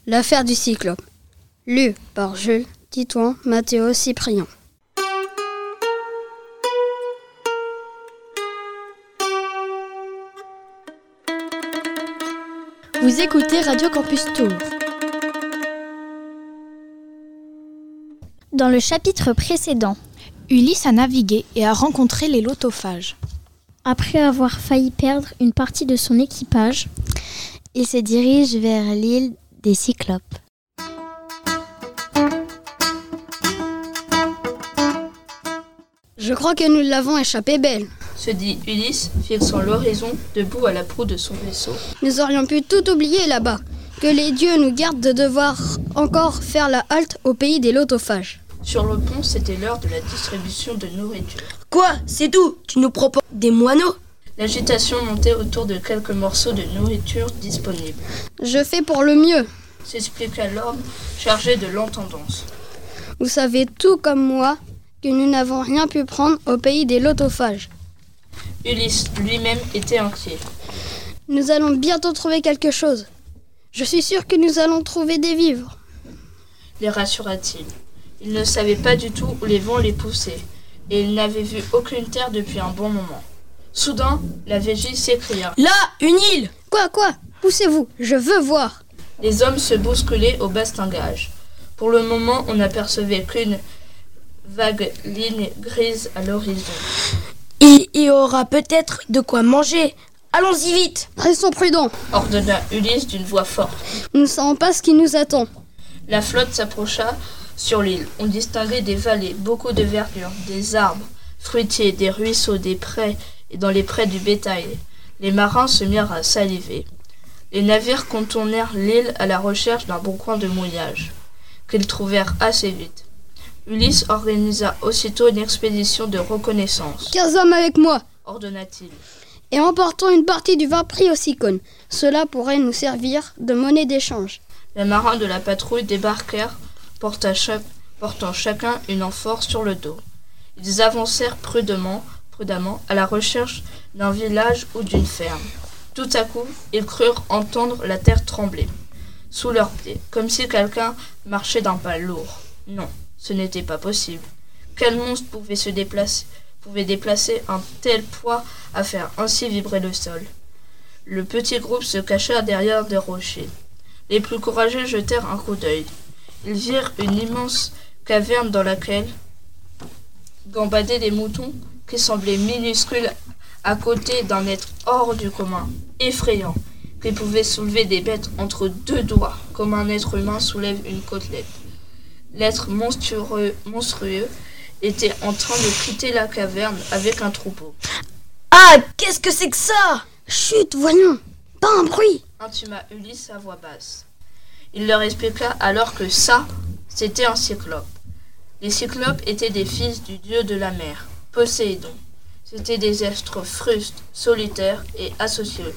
L'affaire du Cyclope. Lu par Jules, Titouan, Mathéo, Cyprien. Vous écoutez Radio Campus Tours. Dans le chapitre précédent, Ulysse a navigué et a rencontré les lotophages. après avoir failli perdre une partie de son équipage, il se dirige vers l'île des Cyclopes. Je crois que nous l'avons échappé belle. Se dit Ulysse, fixant l'horizon, debout à la proue de son vaisseau. Nous aurions pu tout oublier là-bas. Que les dieux nous gardent de devoir encore faire la halte au pays des lotophages. Sur le pont, c'était l'heure de la distribution de nourriture. Quoi? C'est tout? Tu nous proposes des moineaux? L'agitation montait autour de quelques morceaux de nourriture disponibles. Je fais pour le mieux. S'expliqua l'homme chargé de l'intendance. Vous savez tout comme moi que nous n'avons rien pu prendre au pays des lotophages. Ulysse lui-même était inquiet. Nous allons bientôt trouver quelque chose. Je suis sûr que nous allons trouver des vivres. Les rassura-t-il. Il ne savait pas du tout où les vents les poussaient, et il n'avait vu aucune terre depuis un bon moment. Soudain, la Vigie s'écria. Là, une île! Quoi? Poussez-vous, je veux voir. Les hommes se bousculaient au bastingage. Pour le moment, on n'apercevait qu'une vague ligne grise à l'horizon. Il y aura peut-être de quoi manger. Allons-y vite! Restons prudents. Ordonna Ulysse d'une voix forte. Nous ne savons pas ce qui nous attend. La flotte s'approcha sur l'île. On distinguait des vallées, beaucoup de verdure, des arbres fruitiers, des ruisseaux, des prés, et dans les prés du bétail. Les marins se mirent à saliver. Les navires contournèrent l'île à la recherche d'un bon coin de mouillage, qu'ils trouvèrent assez vite. Ulysse organisa aussitôt une expédition de reconnaissance. 15 hommes avec moi, ordonna-t-il. Et emportons une partie du vin pris au Cyclone. Cela pourrait nous servir de monnaie d'échange. Les marins de la patrouille débarquèrent, portant chacun une amphore sur le dos. Ils avancèrent prudemment à la recherche d'un village ou d'une ferme. Tout à coup, ils crurent entendre la terre trembler sous leurs pieds, comme si quelqu'un marchait d'un pas lourd. Non, ce n'était pas possible. Quel monstre pouvait déplacer un tel poids à faire ainsi vibrer le sol? Le petit groupe se cacha derrière des rochers. Les plus courageux jetèrent un coup d'œil. Ils virent une immense caverne dans laquelle gambadaient des moutons qui semblaient minuscules à côté d'un être hors du commun, effrayant, qui pouvait soulever des bêtes entre deux doigts, comme un être humain soulève une côtelette. L'être monstrueux était en train de quitter la caverne avec un troupeau. Ah, qu'est-ce que c'est que ça? Chut, voyons, pas un bruit. Intuma Ulysse à voix basse. Il leur expliqua alors que ça, c'était un cyclope. Les cyclopes étaient des fils du dieu de la mer, Poséidon. C'étaient des êtres frustes, solitaires et asociaux,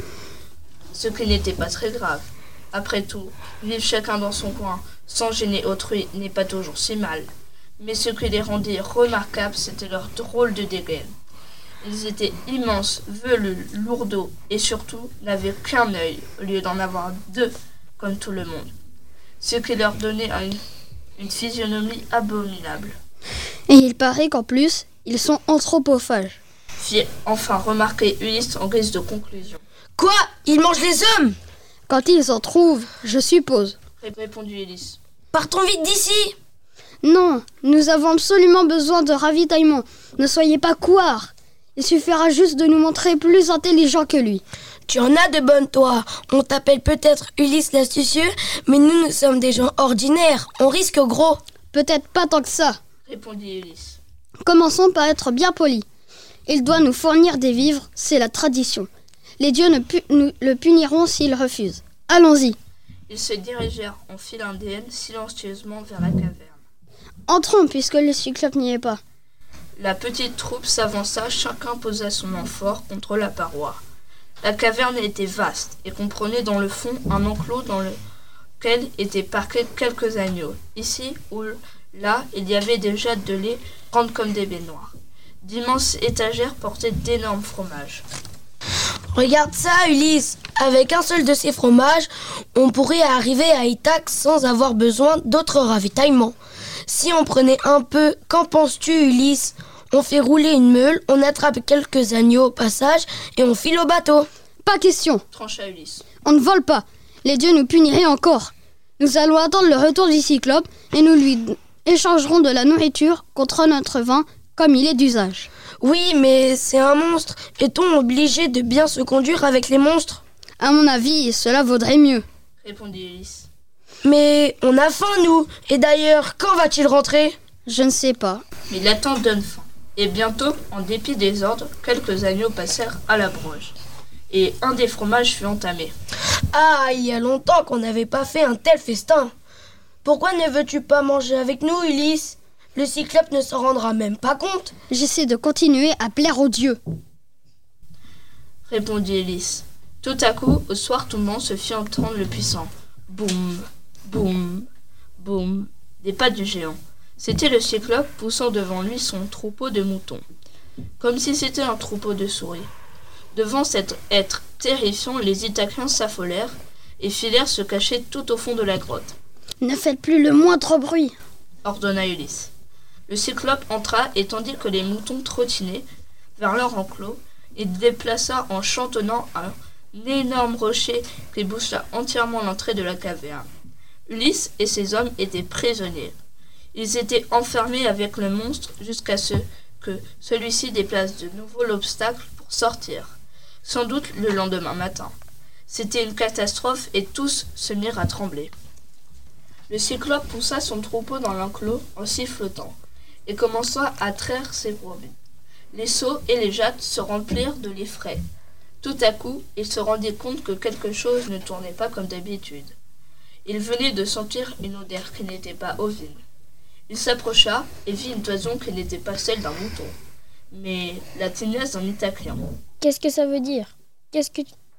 ce qui n'était pas très grave. Après tout, vivre chacun dans son coin, sans gêner autrui, n'est pas toujours si mal. Mais ce qui les rendait remarquables, c'était leur drôle de dégaine. Ils étaient immenses, velus, lourdeaux, et surtout n'avaient qu'un œil, au lieu d'en avoir deux, comme tout le monde. Ce qui leur donnait une physionomie abominable. Et il paraît qu'en plus, ils sont anthropophages. Fit enfin remarquer Ulysse en guise de conclusion. Quoi? Ils mangent les hommes? Quand ils en trouvent, je suppose. Répondit Ulysse. Partons vite d'ici! Non, nous avons absolument besoin de ravitaillement. Ne soyez pas couards. Il suffira juste de nous montrer plus intelligents que lui. Tu en as de bonnes, toi. On t'appelle peut-être Ulysse l'astucieux, mais nous sommes des gens ordinaires. On risque gros. Peut-être pas tant que ça, répondit Ulysse. Commençons par être bien polis. Il doit nous fournir des vivres, c'est la tradition. Les dieux le puniront s'il refuse. Allons-y. Ils se dirigèrent en file indienne silencieusement vers la caverne. Entrons puisque le cyclope n'y est pas. La petite troupe s'avança, chacun posa son amphore contre la paroi. La caverne était vaste et comprenait dans le fond un enclos dans lequel étaient parqués quelques agneaux. Ici ou là, il y avait des jattes de lait grandes comme des baignoires. D'immenses étagères portaient d'énormes fromages. Regarde ça, Ulysse. Avec un seul de ces fromages, on pourrait arriver à Ithaque sans avoir besoin d'autres ravitaillements. Si on prenait un peu, qu'en penses-tu, Ulysse ? On fait rouler une meule, on attrape quelques agneaux au passage et on file au bateau. Pas question. Trancha Ulysse. On ne vole pas. Les dieux nous puniraient encore. Nous allons attendre le retour du Cyclope et nous lui échangerons de la nourriture contre notre vin, comme il est d'usage. Oui, mais c'est un monstre. Est-on obligé de bien se conduire avec les monstres ? À mon avis, cela vaudrait mieux. Répondit Ulysse. Mais on a faim, nous. Et d'ailleurs, quand va-t-il rentrer ? Je ne sais pas. Mais l'attente donne faim. Et bientôt, en dépit des ordres, quelques agneaux passèrent à la broche. Et un des fromages fut entamé. Ah, il y a longtemps qu'on n'avait pas fait un tel festin. Pourquoi ne veux-tu pas manger avec nous, Ulysse ? Le Cyclope ne s'en rendra même pas compte. J'essaie de continuer à plaire aux dieux. Répondit Ulysse. Tout à coup, au soir tombant, se fit entendre le puissant boum, boum, boum des pas du géant. C'était le Cyclope poussant devant lui son troupeau de moutons, comme si c'était un troupeau de souris. Devant cet être terrifiant, les Ithaciens s'affolèrent et filèrent se cacher tout au fond de la grotte. Ne faites plus le moindre bruit, ordonna Ulysse. Le Cyclope entra et tandis que les moutons trottinaient vers leur enclos, il déplaça en chantonnant un énorme rocher qui boucha entièrement l'entrée de la caverne. Ulysse et ses hommes étaient prisonniers. Ils étaient enfermés avec le monstre jusqu'à ce que celui-ci déplace de nouveau l'obstacle pour sortir, sans doute le lendemain matin. C'était une catastrophe et tous se mirent à trembler. Le Cyclope poussa son troupeau dans l'enclos en sifflotant et commença à traire ses brebis. Les seaux et les jattes se remplirent de lait frais. Tout à coup, il se rendit compte que quelque chose ne tournait pas comme d'habitude. Il venait de sentir une odeur qui n'était pas ovine. Il s'approcha et vit une toison qui n'était pas celle d'un mouton, mais la tignasse d'un Ithacien. Qu'est-ce que ça veut dire ? Qu'est-ce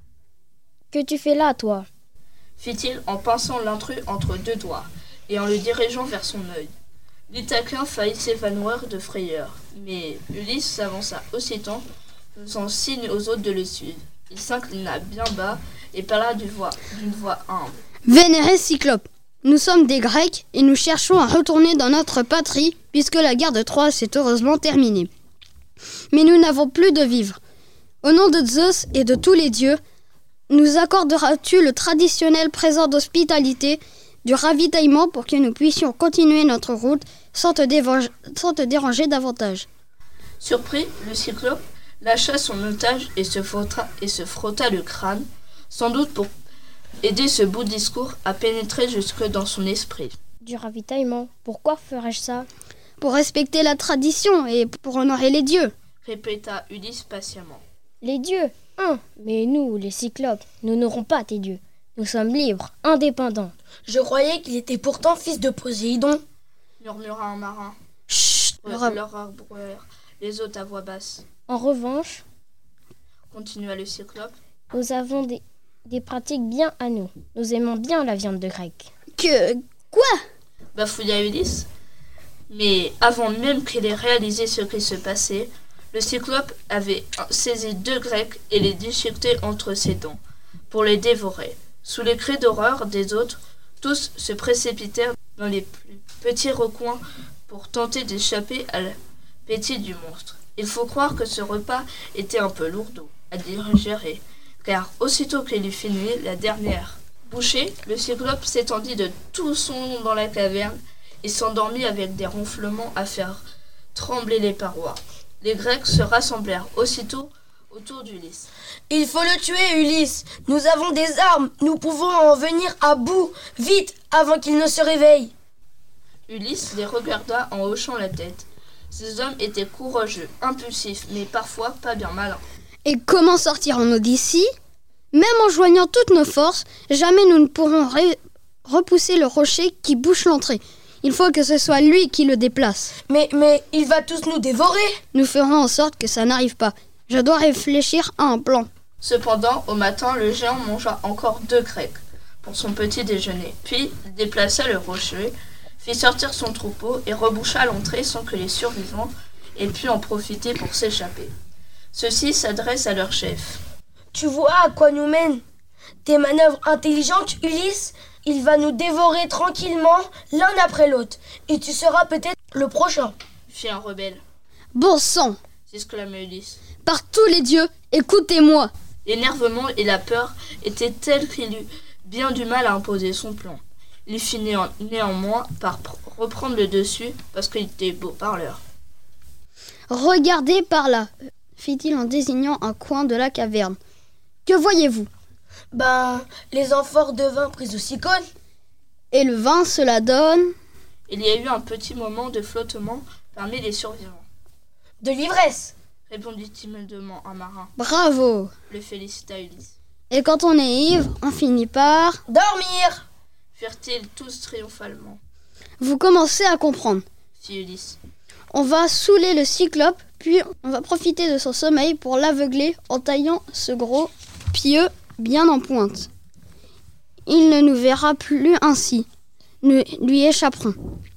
que tu fais là, toi ? Fit-il en pinçant l'intrus entre deux doigts et en le dirigeant vers son œil. L'Ithacien faillit s'évanouir de frayeur, mais Ulysse s'avança aussitôt, faisant signe aux autres de le suivre. Il s'inclina bien bas et parla d'une voix humble. Vénéré Cyclope, nous sommes des Grecs et nous cherchons à retourner dans notre patrie puisque la guerre de Troie s'est heureusement terminée. Mais nous n'avons plus de vivres. Au nom de Zeus et de tous les dieux, nous accorderas-tu le traditionnel présent d'hospitalité, du ravitaillement pour que nous puissions continuer notre route sans te déranger davantage ? Surpris, le Cyclope lâcha son otage et se frotta le crâne, sans doute pour aider ce beau discours à pénétrer jusque dans son esprit. Du ravitaillement ? Pourquoi ferais-je ça ? Pour respecter la tradition et pour honorer les dieux, répéta Ulysse patiemment. Les dieux ? Mais nous, les Cyclopes, nous n'aurons pas tes dieux. Nous sommes libres, indépendants. Je croyais qu'il était pourtant fils de Poséidon, murmura un marin. chut, Leur arbrèrent les autres à voix basse. En revanche, Continua le Cyclope. nous avons des pratiques bien à nous. Nous aimons bien la viande de grec. Quoi ? Bafouilla Ulysse. Mais avant même qu'il ait réalisé ce qui se passait, le Cyclope avait saisi 2 Grecs et les déchiqueté entre ses dents, pour les dévorer. Sous les cris d'horreur des autres, tous se précipitèrent dans les plus petits recoins pour tenter d'échapper à l'appétit du monstre. Il faut croire que ce repas était un peu lourdeau à digérer, car aussitôt qu'il eut fini la dernière bouchée, le Cyclope s'étendit de tout son long dans la caverne et s'endormit avec des ronflements à faire trembler les parois. Les Grecs se rassemblèrent aussitôt autour d'Ulysse. Il faut le tuer, Ulysse. Nous avons des armes. Nous pouvons en venir à bout. Vite, avant qu'il ne se réveille. Ulysse les regarda en hochant la tête. Ces hommes étaient courageux, impulsifs, mais parfois pas bien malins. Et comment sortirons-nous d'ici ? Même en joignant toutes nos forces, jamais nous ne pourrons repousser le rocher qui bouche l'entrée. Il faut que ce soit lui qui le déplace. Mais il va tous nous dévorer. Nous ferons en sorte que ça n'arrive pas. Je dois réfléchir à un plan. Cependant, au matin, le géant mangea encore 2 Grecs pour son petit déjeuner. Puis, il déplaça le rocher, fit sortir son troupeau et reboucha l'entrée sans que les survivants aient pu en profiter pour s'échapper. Ceux-ci s'adressent à leur chef. Tu vois à quoi nous mènent tes manœuvres intelligentes, Ulysse? Il va nous dévorer tranquillement l'un après l'autre. Et tu seras peut-être le prochain. Fit un rebelle. Bon sang! S'exclama Ulysse. Par tous les dieux, écoutez-moi! L'énervement et la peur étaient tels qu'il eut bien du mal à imposer son plan. Il finit néanmoins par reprendre le dessus parce qu'il était beau parleur. Regardez par là, fit-il en désignant un coin de la caverne. Que voyez-vous? Les amphores de vin prises au cyclone. Et le vin, cela donne... Il y a eu un petit moment de flottement parmi les survivants. De l'ivresse, Répondit timidement un marin. Bravo! Le félicita Ulysse. Et quand on est ivre, on finit par... dormir. Firent-ils tous triomphalement. Vous commencez à comprendre. Fit Ulysse. On va saouler le cyclope, puis on va profiter de son sommeil pour l'aveugler en taillant ce gros pieu bien en pointe. Il ne nous verra plus ainsi. Nous lui échapperons.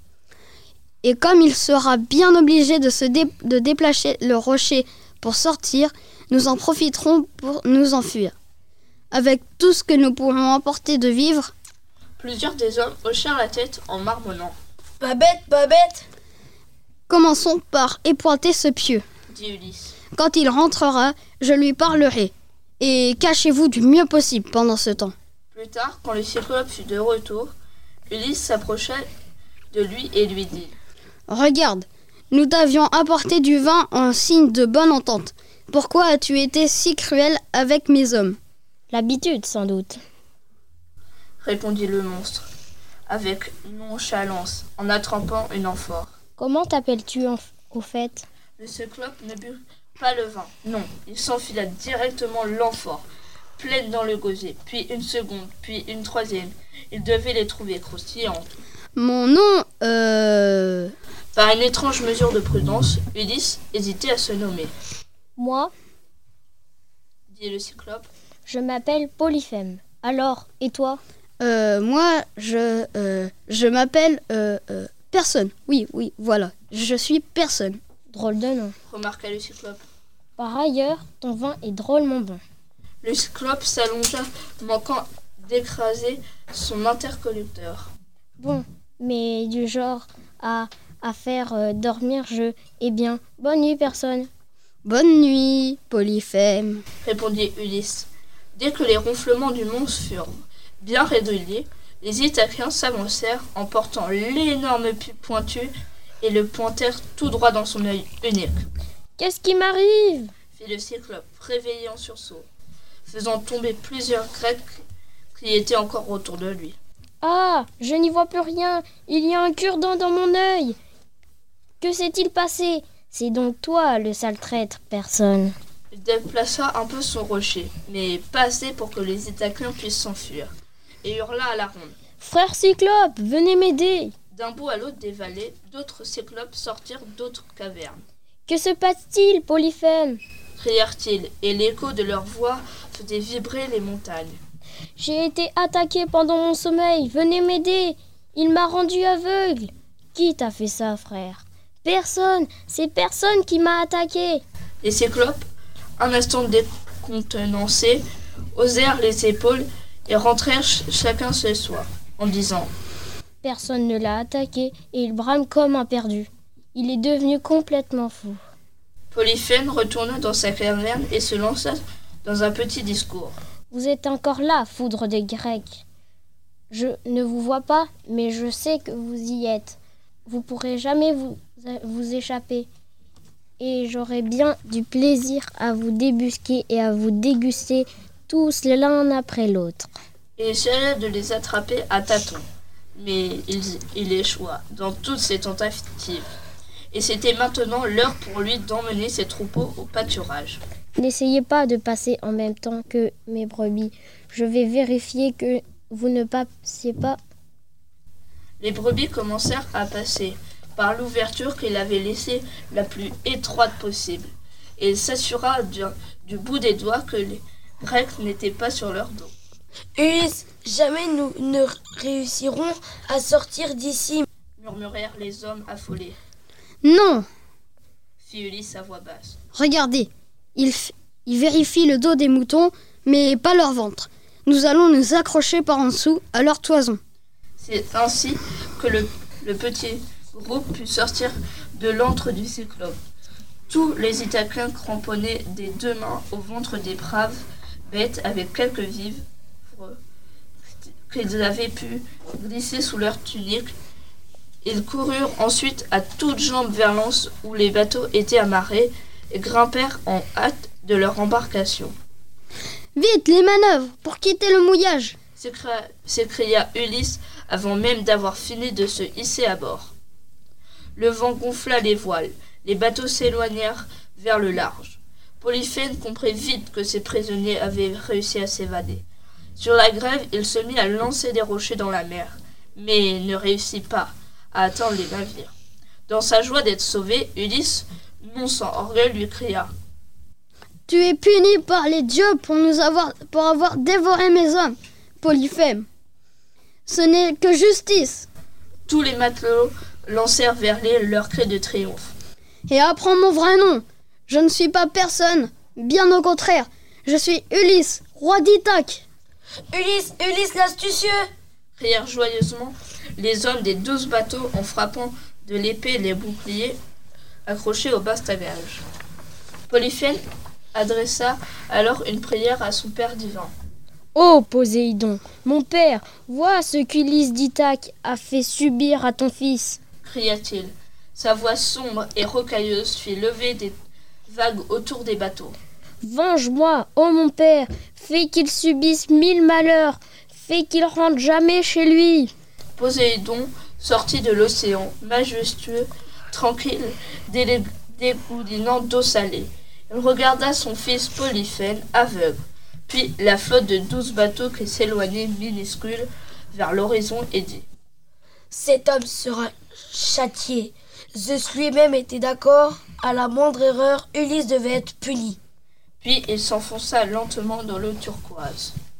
Et comme il sera bien obligé de déplacer le rocher pour sortir, nous en profiterons pour nous enfuir. Avec tout ce que nous pourrons emporter de vivres, Plusieurs des hommes hochèrent la tête en marmonnant. Pas bête. commençons par épointer ce pieu. Dit Ulysse. Quand il rentrera, je lui parlerai. Et cachez-vous du mieux possible pendant ce temps. Plus tard, quand le cyclope fut de retour, Ulysse s'approcha de lui et lui dit. Regarde, nous t'avions apporté du vin en signe de bonne entente. Pourquoi as-tu été si cruel avec mes hommes? L'habitude, sans doute. Répondit le monstre, avec nonchalance, en attrapant une amphore. Comment t'appelles-tu au fait? Le cyclope ne but pas le vin, non, il s'enfila directement l'amphore, pleine dans le gosier, puis une seconde, puis une troisième. Il devait les trouver croustillantes. Mon nom, Par une étrange mesure de prudence, Ulysse hésitait à se nommer. Moi, Dit le cyclope. je m'appelle Polyphème. Alors, et toi? moi, je m'appelle, personne. Oui, voilà, je suis personne. Drôle de nom. Remarqua le cyclope. Par ailleurs, ton vin est drôlement bon. Le cyclope s'allongea, manquant d'écraser son interlocuteur. Bon, mais du genre à faire dormir Eh bien, bonne nuit, personne. Bonne nuit, Polyphème. Répondit Ulysse. Dès que les ronflements du monstre furent bien réguliers, les Ithaciens s'avancèrent en portant l'énorme pieu pointu et le pointèrent tout droit dans son œil unique. Qu'est-ce qui m'arrive? Fit le cyclope, réveillé en sursaut, faisant tomber plusieurs Grecs qui étaient encore autour de lui. Ah, je n'y vois plus rien. Il y a un cure-dent dans mon œil. Que s'est-il passé? C'est donc toi, le sale traître, personne. Il déplaça un peu son rocher, mais pas assez pour que les Ithaciens puissent s'enfuir, et hurla à la ronde. Frère Cyclope, venez m'aider. D'un bout à l'autre des vallées, d'autres cyclopes sortirent d'autres cavernes. Que se passe-t-il, Polyphème? Crièrent-ils, et l'écho de leur voix faisait vibrer les montagnes. J'ai été attaqué pendant mon sommeil. Venez m'aider. Il m'a rendu aveugle. Qui t'a fait ça, frère? Personne. C'est personne qui m'a attaqué. Les cyclopes, un instant décontenancés, osèrent les épaules et rentrèrent chacun chez soi, en disant « Personne ne l'a attaqué et il brame comme un perdu. Il est devenu complètement fou. » Polyphème retourna dans sa caverne et se lança dans un petit discours. Vous êtes encore là, foudre des Grecs. Je ne vous vois pas, mais je sais que vous y êtes. Vous pourrez jamais vous échapper. Et j'aurai bien du plaisir à vous débusquer et à vous déguster tous l'un après l'autre. Il essaya de les attraper à tâtons, mais il échoua dans toutes ses tentatives. Et c'était maintenant l'heure pour lui d'emmener ses troupeaux au pâturage. N'essayez pas de passer en même temps que mes brebis. Je vais vérifier que vous ne passiez pas. Les brebis commencèrent à passer par l'ouverture qu'il avait laissée la plus étroite possible, et il s'assura du bout des doigts que les Grecs n'étaient pas sur leur dos. Ulysse, jamais nous ne réussirons à sortir d'ici, Murmurèrent les hommes affolés. Non, Fit Ulysse à voix basse. regardez, il Il vérifie le dos des moutons, mais pas leur ventre. Nous allons nous accrocher par en dessous à leur toison. C'est ainsi que le petit groupe put sortir de l'antre du cyclope. Tous les Ithaciens cramponnaient des 2 mains au ventre des braves bêtes avec quelques vivres qu'ils avaient pu glisser sous leur tunique. Ils coururent ensuite à toutes jambes vers l'anse où les bateaux étaient amarrés et grimpèrent en hâte de leur embarcation. « Vite, les manœuvres, pour quitter le mouillage !» s'écria Ulysse avant même d'avoir fini de se hisser à bord. Le vent gonfla les voiles, les bateaux s'éloignèrent vers le large. Polyphème comprit vite que ses prisonniers avaient réussi à s'évader. Sur la grève, il se mit à lancer des rochers dans la mer, mais ne réussit pas à atteindre les navires. Dans sa joie d'être sauvé, Ulysse, non sans orgueil, lui cria « Tu es puni par les dieux pour avoir dévoré mes hommes, Polyphème. Ce n'est que justice. » Tous les matelots lancèrent vers l'île leurs cris de triomphe. « Et apprends mon vrai nom. Je ne suis pas personne, bien au contraire. Je suis Ulysse, roi d'Ithaque. »« Ulysse l'astucieux !» crièrent joyeusement les hommes des 12 bateaux en frappant de l'épée les boucliers accrochés au bastagage. Polyphème adressa alors une prière à son père divin. « Ô Poséidon, mon père, vois ce qu'Ulysse d'Ithaque a fait subir à ton fils. » cria-t-il. Sa voix sombre et rocailleuse fit lever des vagues autour des bateaux. « Venge-moi, ô mon père, fais qu'il subisse 1000 malheurs, fais qu'il rentre jamais chez lui. » Poséidon sortit de l'océan, majestueux, tranquille, dégoulinant d'eau salée. Il regarda son fils Polyphème, aveugle, puis la flotte de 12 bateaux qui s'éloignaient minuscules vers l'horizon et dit « Cet homme sera châtié. Zeus lui-même était d'accord. À la moindre erreur, Ulysse devait être puni. » Puis il s'enfonça lentement dans l'eau turquoise.